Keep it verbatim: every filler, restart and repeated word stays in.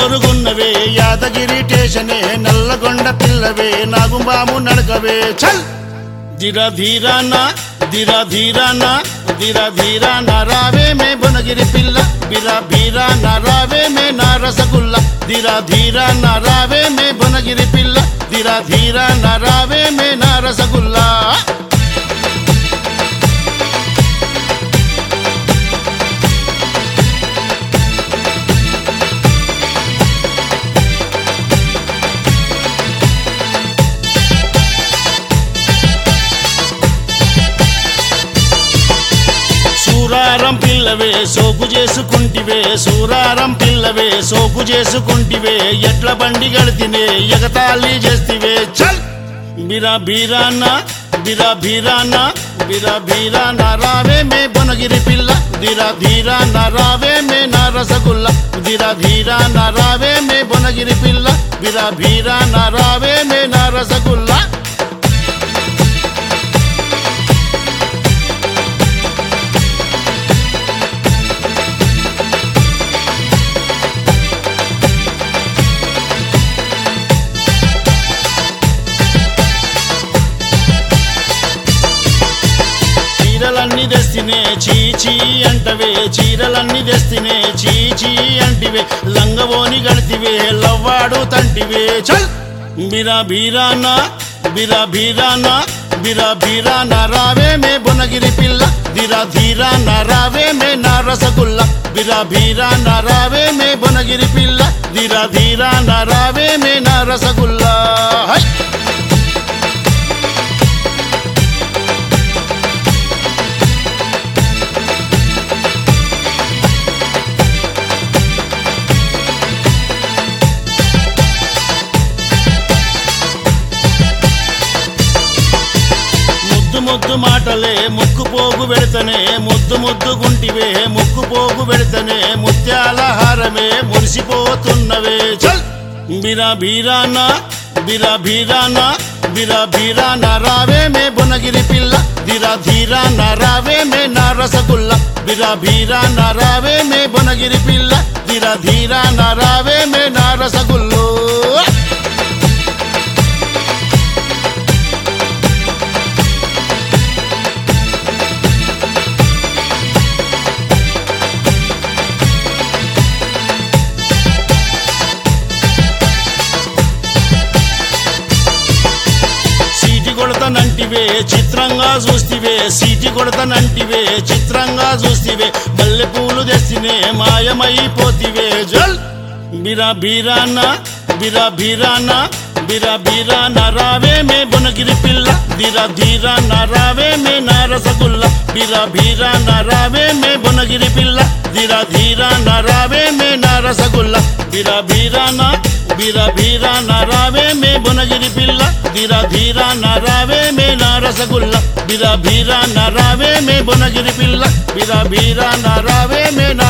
జోరుగున్నవే యాదగిరి టేషనే నల్లగొండ పిల్లవే నాగుంబాము నడకవే చల్ ధీరా ధీరానా ధీరా ధీరానా ధీరా ధీరానా రావే మే బునగిరి పిల్ల బిరా బీరా నారావే మే నా రసగుల్ల ధీరా ధీరానా రావే మే బునగిరి పిల్ల ధీరా ధీరా నారావే మే నా రసగుల్లా సూరారం పిల్లవే సోకు చేసుకుంటివే సూరారం పిల్లవే సోకు చేసుకుంటివే ఎట్ల బండి గడితినే ఎగతాళి చేస్తివే చల్ బిరా బీరానా బిరా బీరానా బిరా బీరానా రావే మే బునగిరి పిల్ల ధీరా ధీరానా రావే మే నా రసగుల్ల ధీరా ధీరానా రావే మే బునగిరి పిల్ల బిరా బీరానా రావే మే నా రసగుల్లా చీరలన్నీ తెస్తినే చీచీ అంటవే చీరలన్నీ తెస్తినే చీచీ అంటివే లంగవోని గడితివే లవ్వాడు తంటివే చల్ బిరా బీరానా బిరా బీరానా బిరా బీరానా రావే మే బునగిరి పిల్ల ధీరా ధీరానా రావే మే నా రసగుల్ల బిరా బీరానా రావే మే బునగిరి పిల్ల ధీరా ధీరానా రావే మే నా రసగుల్లా హై ముద్దు మాటలే ముక్కు పోగు పెడతనే ముద్దు ముద్దు గుంటివే ముక్కు పోగు పెడతనే ముత్యాల హారమే మురిసిపోతున్నవే చల్ బిరా బీరానా బిరా బీరానా బిరా బీరానా రావే మే బునగిరి పిల్ల ధీరా ధీరానా రావే మే నా రసగుల్ల బిరా బీరానా రావే మే బునగిరి పిల్ల ధీరా ధీరానా రావే మే నా రసగుల్లో కొడతనంటివే చిత్రంగా చూస్తివే సీటి కొడతనంటివే చిత్రంగా చూస్తివే మల్లె పూలు తెస్తినే మాయమైపోతివే జల్ బిరా బీరానా బిరా బీరానా బిరా బీరానా రావే మే బునగిరి పిల్ల ధీరా ధీరానా రావే మే నా రసగుల్ల బిరా బీరానా రావే మే బునగిరి పిల్ల ధీరా ధీరానా రావే మే నా రసగుల్ల బిరా బీరానా బిరా బీరానా రావే మే బునగిరి పిల్ల ధీరా ధీరానా రావే మే నా రసగుల్ల బిరా బీరానా రావే మే బునగిరి పిల్ల బిరా బీరానా రావే మే నా